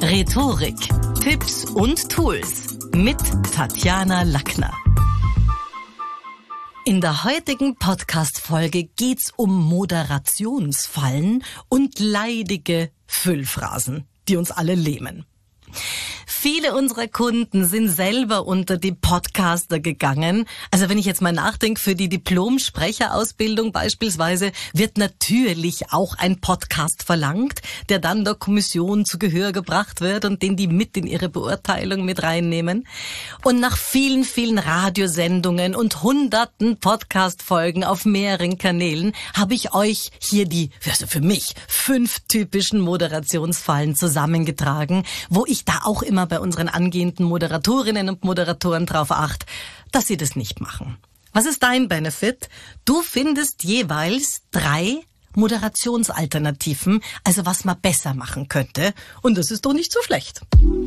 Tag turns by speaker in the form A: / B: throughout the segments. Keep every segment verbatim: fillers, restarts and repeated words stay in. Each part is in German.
A: Rhetorik, Tipps und Tools mit Tatjana Lackner. In der heutigen Podcast-Folge geht's um Moderationsfallen und leidige Füllphrasen, die uns alle lähmen. Viele unserer Kunden sind selber unter die Podcaster gegangen. Also wenn ich jetzt mal nachdenke, für die Diplom-Sprecherausbildung beispielsweise wird natürlich auch ein Podcast verlangt, der dann der Kommission zu Gehör gebracht wird und den die mit in ihre Beurteilung mit reinnehmen. Und nach vielen, vielen Radiosendungen und hunderten Podcast-Folgen auf mehreren Kanälen habe ich euch hier die, also für mich, fünf typischen Moderationsfallen zusammengetragen, wo ich da auch immer bei unseren angehenden Moderatorinnen und Moderatoren drauf acht, dass sie das nicht machen. Was ist dein Benefit? Du findest jeweils drei Moderationsalternativen, also was man besser machen könnte. Und das ist doch nicht so schlecht.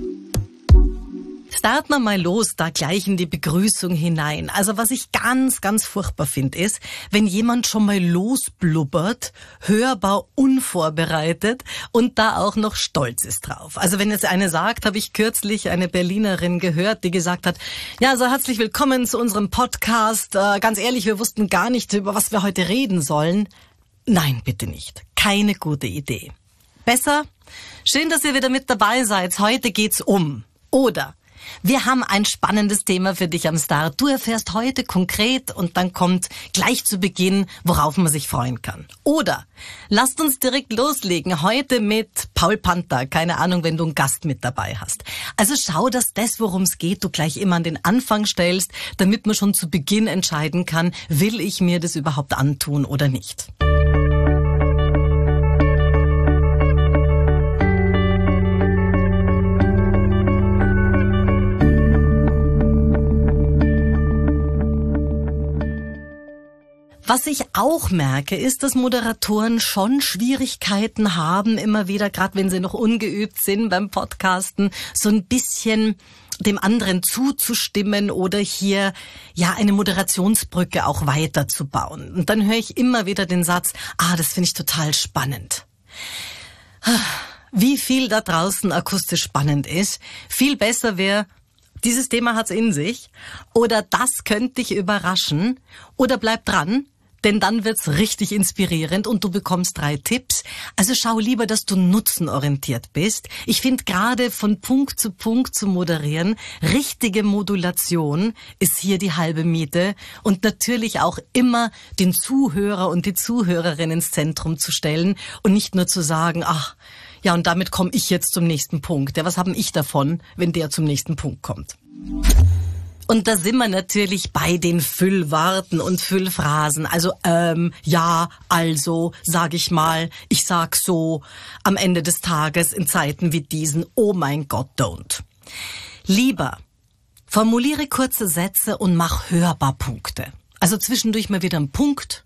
A: Starten wir mal los, da gleich in die Begrüßung hinein. Also was ich ganz, ganz furchtbar finde, ist, wenn jemand schon mal losblubbert, hörbar unvorbereitet und da auch noch stolz ist drauf. Also wenn jetzt eine sagt, habe ich kürzlich eine Berlinerin gehört, die gesagt hat, ja, so herzlich willkommen zu unserem Podcast. Äh, ganz ehrlich, wir wussten gar nicht, über was wir heute reden sollen. Nein, bitte nicht. Keine gute Idee. Besser, schön, dass ihr wieder mit dabei seid. Heute geht's um. Oder wir haben ein spannendes Thema für dich am Start. Du erfährst heute konkret und dann kommt gleich zu Beginn, worauf man sich freuen kann. Oder lasst uns direkt loslegen. Heute mit Paul Panther. Keine Ahnung, wenn du einen Gast mit dabei hast. Also schau, dass das, worum es geht, du gleich immer an den Anfang stellst, damit man schon zu Beginn entscheiden kann, will ich mir das überhaupt antun oder nicht. Was ich auch merke, ist, dass Moderatoren schon Schwierigkeiten haben, immer wieder, gerade wenn sie noch ungeübt sind beim Podcasten, so ein bisschen dem anderen zuzustimmen oder hier ja eine Moderationsbrücke auch weiterzubauen. Und dann höre ich immer wieder den Satz, ah, das finde ich total spannend. Wie viel da draußen akustisch spannend ist, viel besser wäre, dieses Thema hat's in sich oder das könnte dich überraschen oder bleib dran. Denn dann wird's richtig inspirierend und du bekommst drei Tipps. Also schau lieber, dass du nutzenorientiert bist. Ich finde gerade von Punkt zu Punkt zu moderieren, richtige Modulation ist hier die halbe Miete. Und natürlich auch immer den Zuhörer und die Zuhörerin ins Zentrum zu stellen und nicht nur zu sagen, ach, ja, und damit komme ich jetzt zum nächsten Punkt. Ja, was habe ich davon, wenn der zum nächsten Punkt kommt? Und da sind wir natürlich bei den Füllworten und Füllphrasen. Also, ähm, ja, also, sag ich mal, ich sag so, am Ende des Tages in Zeiten wie diesen, oh mein Gott, don't. Lieber, formuliere kurze Sätze und mach hörbar Punkte. Also zwischendurch mal wieder ein Punkt,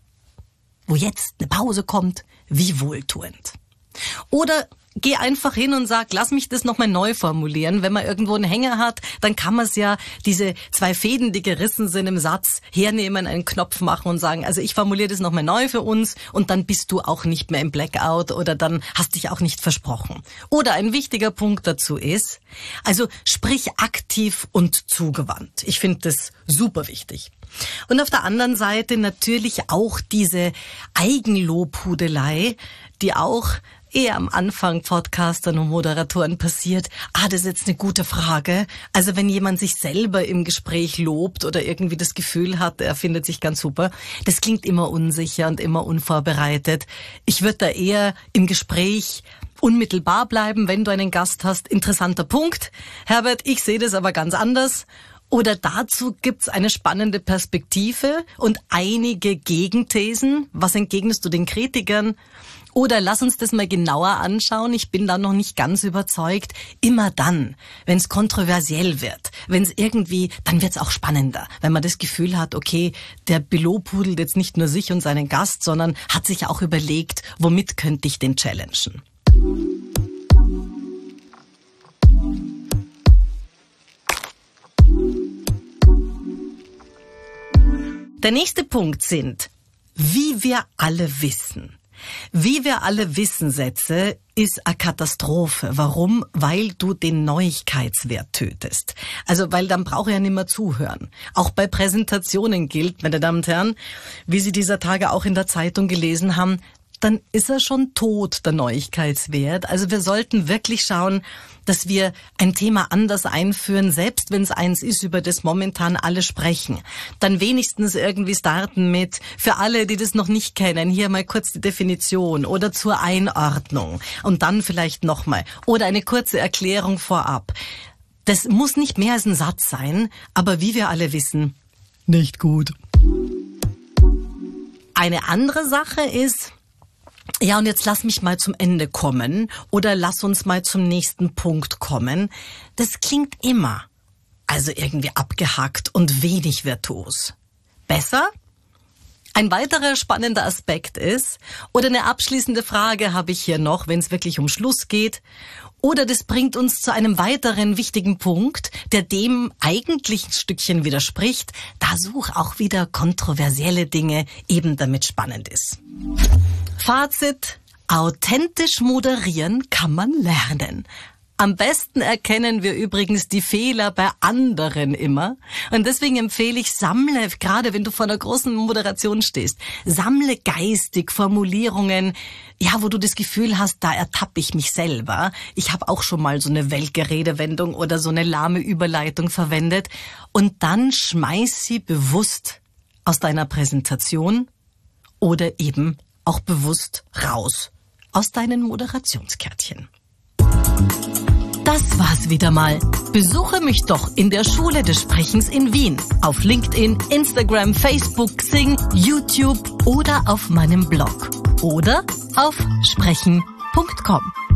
A: wo jetzt eine Pause kommt, wie wohltuend. Oder geh einfach hin und sag, lass mich das nochmal neu formulieren. Wenn man irgendwo einen Hänger hat, dann kann man es ja, diese zwei Fäden, die gerissen sind im Satz, hernehmen, einen Knopf machen und sagen, also ich formuliere das nochmal neu für uns und dann bist du auch nicht mehr im Blackout oder dann hast dich auch nicht versprochen. Oder ein wichtiger Punkt dazu ist, also sprich aktiv und zugewandt. Ich finde das super wichtig. Und auf der anderen Seite natürlich auch diese Eigenlobhudelei, die auch eher am Anfang Podcastern und Moderatoren passiert. Ah, das ist jetzt eine gute Frage. Also wenn jemand sich selber im Gespräch lobt oder irgendwie das Gefühl hat, er findet sich ganz super, das klingt immer unsicher und immer unvorbereitet. Ich würde da eher im Gespräch unmittelbar bleiben, wenn du einen Gast hast. Interessanter Punkt. Herbert, ich sehe das aber ganz anders. Oder dazu gibt's eine spannende Perspektive und einige Gegenthesen. Was entgegnest du den Kritikern? Oder lass uns das mal genauer anschauen. Ich bin da noch nicht ganz überzeugt. Immer dann, wenn es kontroversiell wird, wenn es irgendwie, dann wird's auch spannender. Wenn man das Gefühl hat, okay, der belobhudelt jetzt nicht nur sich und seinen Gast, sondern hat sich auch überlegt, womit könnte ich den challengen. Der nächste Punkt sind, wie wir alle wissen, Wie wir alle wissen, Sätze ist eine Katastrophe. Warum? Weil du den Neuigkeitswert tötest. Also, weil dann brauche ich ja nicht mehr zuhören. Auch bei Präsentationen gilt, meine Damen und Herren, wie Sie dieser Tage auch in der Zeitung gelesen haben, dann ist er schon tot, der Neuigkeitswert. Also wir sollten wirklich schauen, dass wir ein Thema anders einführen, selbst wenn es eins ist, über das momentan alle sprechen. Dann wenigstens irgendwie starten mit, für alle, die das noch nicht kennen, hier mal kurz die Definition oder zur Einordnung und dann vielleicht nochmal oder eine kurze Erklärung vorab. Das muss nicht mehr als ein Satz sein, aber wie wir alle wissen, nicht gut. Eine andere Sache ist, ja, und jetzt lass mich mal zum Ende kommen oder lass uns mal zum nächsten Punkt kommen. Das klingt immer, also irgendwie abgehackt und wenig virtuos. Besser? Ein weiterer spannender Aspekt ist, oder eine abschließende Frage habe ich hier noch, wenn es wirklich um Schluss geht, oder das bringt uns zu einem weiteren wichtigen Punkt, der dem eigentlich ein Stückchen widerspricht. Da such auch wieder kontroversielle Dinge, eben damit spannend ist. Fazit: Authentisch moderieren kann man lernen. Am besten erkennen wir übrigens die Fehler bei anderen immer. Und deswegen empfehle ich, sammle, gerade wenn du vor einer großen Moderation stehst, sammle geistig Formulierungen, ja, wo du das Gefühl hast, da ertappe ich mich selber. Ich habe auch schon mal so eine welke Redewendung oder so eine lahme Überleitung verwendet. Und dann schmeiß sie bewusst aus deiner Präsentation oder eben auch bewusst raus aus deinen Moderationskärtchen. Das war's wieder mal. Besuche mich doch in der Schule des Sprechens in Wien. Auf LinkedIn, Instagram, Facebook, Xing, YouTube oder auf meinem Blog. Oder auf sprechen punkt com.